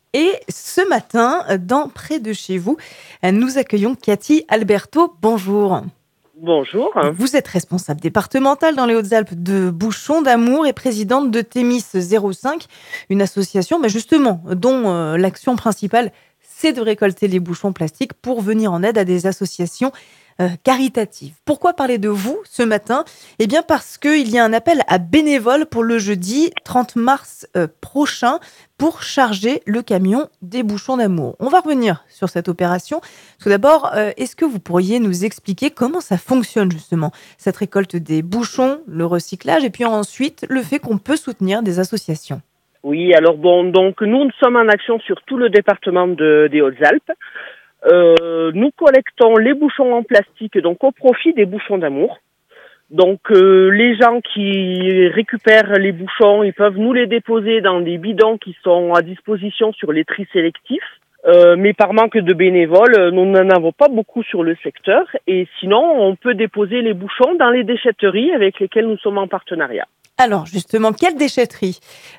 Et ce matin, dans Près de chez vous, nous accueillons Cathy Alberto. Bonjour. Bonjour. Vous êtes responsable départementale dans les Hautes-Alpes de Bouchons d'Amour et présidente de Thémis 05, une association justement dont l'action principale, c'est de récolter les bouchons plastiques pour venir en aide à des associations caritatives. Pourquoi parler de vous ce matin ? Eh bien parce qu'il y a un appel à bénévoles pour le jeudi 30 mars prochain pour charger le camion des bouchons d'amour. On va revenir sur cette opération. Tout d'abord, est-ce que vous pourriez nous expliquer comment ça fonctionne justement, cette récolte des bouchons, le recyclage et puis ensuite le fait qu'on peut soutenir des associations ? Oui, alors donc nous sommes en action sur tout le département des Hautes-Alpes. Nous collectons les bouchons en plastique donc au profit des bouchons d'amour. Donc les gens qui récupèrent les bouchons, ils peuvent nous les déposer dans des bidons qui sont à disposition sur les tris sélectifs. Mais par manque de bénévoles, nous n'en avons pas beaucoup sur le secteur. Et sinon, on peut déposer les bouchons dans les déchetteries avec lesquelles nous sommes en partenariat. Alors justement, quelle déchetterie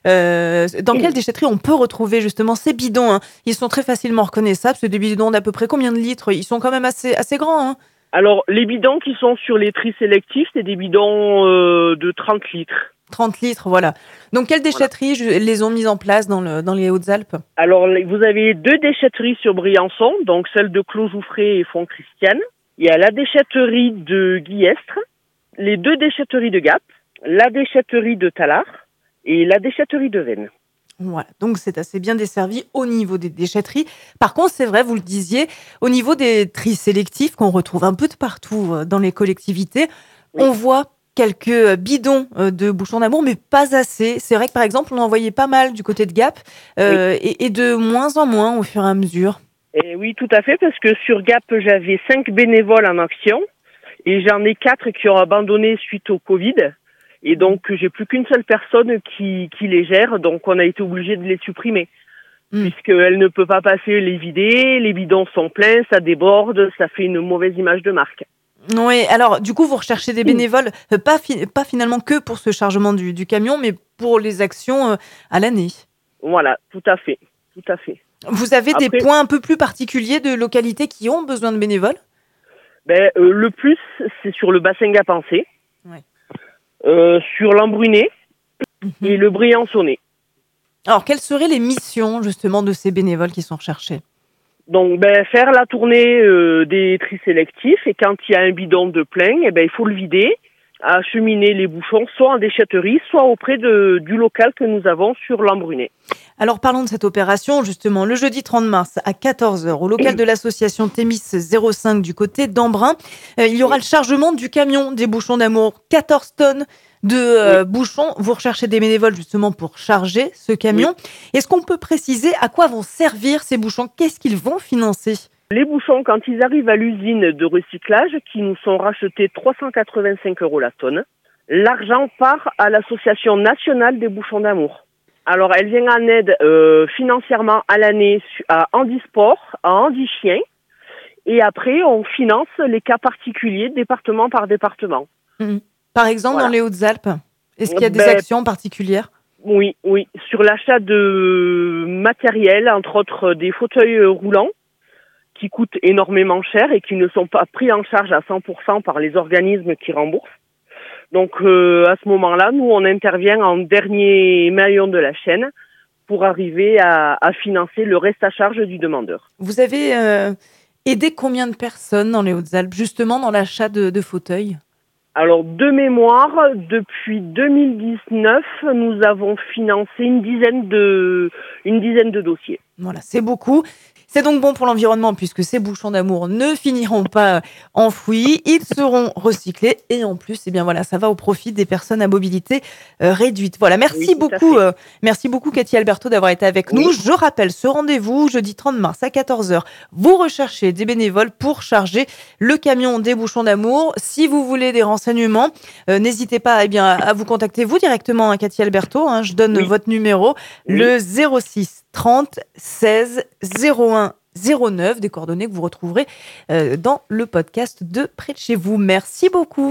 dans quelle déchetterie on peut retrouver justement ces bidons ? Ils sont très facilement reconnaissables. C'est des bidons d'à peu près combien de litres ? Ils sont quand même assez grands. Alors, les bidons qui sont sur les tris sélectifs, c'est des bidons de 30 litres. 30 litres, voilà. Donc, quelles déchetteries les ont mises en place dans les Hautes-Alpes ? Alors, vous avez 2 déchetteries sur Briançon, donc celle de Clos-Jouffret et Font-Christiane. Il y a la déchetterie de Guillestre, les 2 déchetteries de Gap, la déchetterie de Tallard et la déchetterie de Veynes. Voilà, donc c'est assez bien desservi au niveau des déchetteries. Par contre, c'est vrai, vous le disiez, au niveau des tris sélectifs qu'on retrouve un peu de partout dans les collectivités, oui. On voit quelques bidons de bouchons d'amour, mais pas assez. C'est vrai que par exemple, on en voyait pas mal du côté de Gap oui. et de moins en moins au fur et à mesure. Et oui, tout à fait, parce que sur Gap, j'avais 5 bénévoles en action et j'en ai 4 qui ont abandonné suite au Covid. Et donc, j'ai plus qu'une seule personne qui les gère, donc on a été obligé de les supprimer. Puisqu'elle ne peut pas passer les vider, les bidons sont pleins, ça déborde, ça fait une mauvaise image de marque. Oui, alors du coup, vous recherchez des bénévoles, pas finalement que pour ce chargement du camion, mais pour les actions à l'année. Voilà, tout à fait. Vous avez des points un peu plus particuliers de localités qui ont besoin de bénévoles ? Le plus, c'est sur le bassin gapençais. Ouais. Sur l'Embruné et le Briançonnais. Alors, quelles seraient les missions, justement, de ces bénévoles qui sont recherchés ? Donc, faire la tournée des tris sélectifs et quand il y a un bidon de plein, il faut le vider, acheminer les bouchons soit en déchetterie, soit auprès du local que nous avons sur l'Embruné. Alors, parlons de cette opération, justement, le jeudi 30 mars à 14h, au local de l'association Thémis 05 du côté d'Embrun. Il y aura le chargement du camion des bouchons d'amour, 14 tonnes de bouchons. Vous recherchez des bénévoles, justement, pour charger ce camion. Oui. Est-ce qu'on peut préciser à quoi vont servir ces bouchons ? Qu'est-ce qu'ils vont financer ? Les bouchons, quand ils arrivent à l'usine de recyclage, qui nous sont rachetés 385 € la tonne, l'argent part à l'Association nationale des bouchons d'amour. Alors, elle vient en aide financièrement à l'année à Handisport, à Handichien. Et après, on finance les cas particuliers, département par département. Par exemple, voilà. Dans les Hautes-Alpes, est-ce qu'il y a des actions particulières ? Oui. Sur l'achat de matériel, entre autres des fauteuils roulants, qui coûtent énormément cher et qui ne sont pas pris en charge à 100% par les organismes qui remboursent. Donc, à ce moment-là, nous, on intervient en dernier maillon de la chaîne pour arriver à financer le reste à charge du demandeur. Vous avez aidé combien de personnes dans les Hautes-Alpes, justement dans l'achat de fauteuils ? Alors, de mémoire, depuis 2019, nous avons financé une dizaine de dossiers. Voilà, c'est beaucoup. C'est donc bon pour l'environnement puisque ces bouchons d'amour ne finiront pas enfouis, ils seront recyclés et en plus, ça va au profit des personnes à mobilité réduite. Voilà, merci beaucoup Cathy Alberto d'avoir été avec nous. Je rappelle ce rendez-vous jeudi 30 mars à 14h. Vous recherchez des bénévoles pour charger le camion des bouchons d'amour. Si vous voulez des renseignements, n'hésitez pas à vous contacter vous directement, Cathy Alberto. Je donne votre numéro, le 06 30 16 01 09, des coordonnées que vous retrouverez dans le podcast de Près de chez vous. Merci beaucoup.